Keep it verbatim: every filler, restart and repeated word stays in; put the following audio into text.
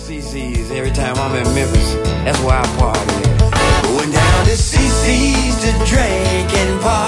C C's every time I'm in Memphis. That's where I party at. Going down to C C's to drink and party.